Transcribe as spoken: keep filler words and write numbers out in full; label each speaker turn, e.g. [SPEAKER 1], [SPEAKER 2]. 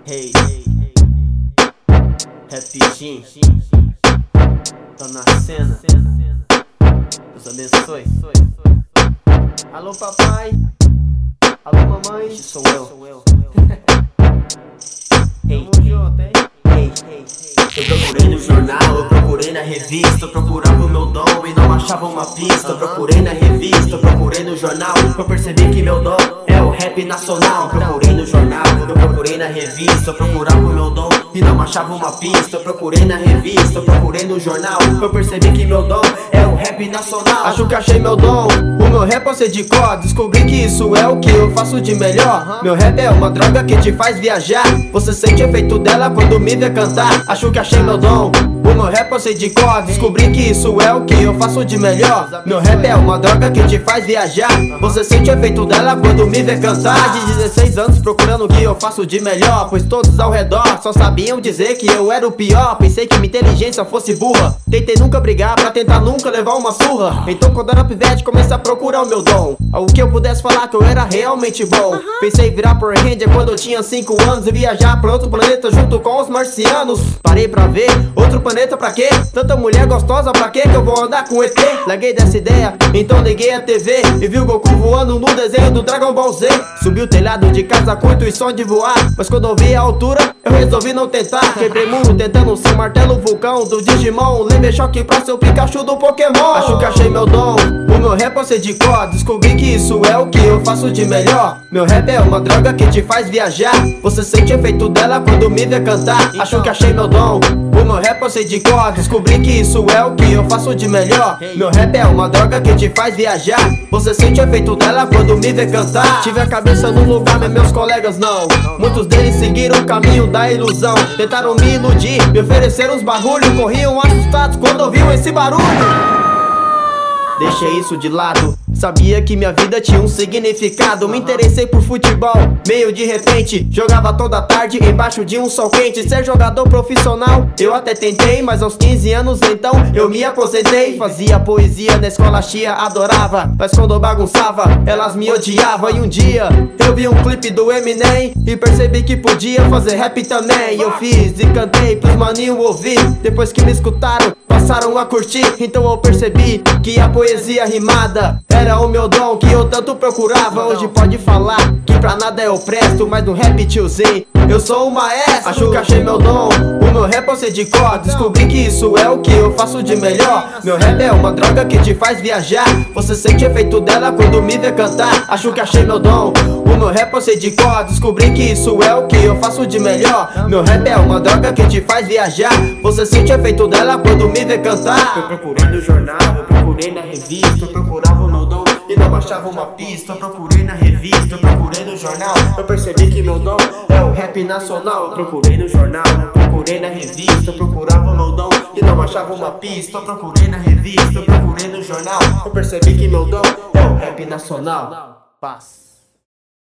[SPEAKER 1] Hey, Rapidinho, tô na cena, Deus abençoe. Alô papai, alô mamãe, sou eu. Hey, hey, hey. Eu procurei no jornal, eu procurei na revista, eu procurava o meu dom e não achava uma pista. Eu procurei na revista, eu procurei no jornal, eu percebi que meu dom é o rap nacional. Eu procurei no jornal, eu procurei na revista, eu procurava o meu dom e não achava uma pista. Eu procurei na revista, eu procurei no jornal, eu percebi que meu dom é o rap nacional. Acho que achei meu dom, o meu rap eu sei de cor, descobri que isso é o que eu faço de melhor. Meu rap é uma droga que te faz viajar, você sente o efeito dela quando me vê cantar. Acho que achei meu dom, o meu rap eu sei de cor, descobri que isso é o que eu faço de melhor. Meu rap é uma droga que te faz viajar, você sente o efeito dela quando me vê cantar. De dezesseis anos procurando o que eu faço de melhor, pois todos ao redor só sabiam dizer que eu era o pior. Pensei que minha inteligência fosse burra, tentei nunca brigar pra tentar nunca levar uma surra. Então quando era pivete comecei a procurar o meu dom, algo que eu pudesse falar que eu era realmente bom. Pensei em virar Power Ranger quando eu tinha cinco anos e viajar pra outro planeta junto com os marcianos. Parei pra ver, outro planeta pra quê? Tanta mulher gostosa pra quê que eu vou andar com E T? Larguei dessa ideia, então liguei a T V e vi o Goku voando no desenho do Dragon Ball Z. Subi o telhado de casa com o intuição de voar, mas quando eu vi a altura eu resolvi não tentar. Quebrei muro tentando ser martelo vulcão do Digimon, levei choque pra ser o Pikachu do Pokémon. Acho que achei meu dom, o meu rap eu sei de cor, descobri que isso é o que eu faço de melhor. Meu rap é uma droga que te faz viajar, você sente o efeito dela quando me vê cantar. Acho que achei meu dom, o meu rap eu sei de cor, descobri que isso é o que eu faço de melhor. Meu rap é uma droga que te faz viajar, você sente o efeito dela quando me vê cantar. Tive a cabeça no lugar, mas meus colegas não. Muitos deles seguiram o caminho da ilusão, tentaram me iludir, me ofereceram uns barulhos, corriam assustados quando ouviam esse barulho. Deixei isso de lado, sabia que minha vida tinha um significado. Me interessei por futebol, meio de repente jogava toda tarde embaixo de um sol quente. Ser jogador profissional eu até tentei, mas aos quinze anos então eu me aposentei. Fazia poesia na escola, tia adorava, mas quando eu bagunçava elas me odiavam. E um dia eu vi um clipe do Eminem e percebi que podia fazer rap também. Eu fiz e cantei pros maninhos ouvir, depois que me escutaram passaram a curtir. Então eu percebi que a poesia rimada era o meu dom que eu tanto procurava. Hoje pode falar que pra nada eu presto, mas no rap tiozinho eu sou o maestro. Acho que achei meu dom, o meu rap eu sei de cor, descobri que isso é o que eu faço de melhor. Meu rap é uma droga que te faz viajar, você sente o efeito dela quando me vê cantar. Acho que achei meu dom, o meu rap eu sei de cor, descobri que isso é o que eu faço de melhor. Meu rap é uma droga que te faz viajar, você sente o efeito dela quando me vê cantar. Eu procurei no jornal, eu procurei na revista, eu procurava o meu dom e não achava uma pista. Eu procurei na revista, eu procurei no jornal, eu percebi que meu dom é o rap nacional. Eu procurei no jornal, eu procurei na revista, eu procurava o meu dom e não achava uma pista. Eu procurei na revista, eu procurei no jornal, eu percebi que meu dom é o rap nacional. Paz.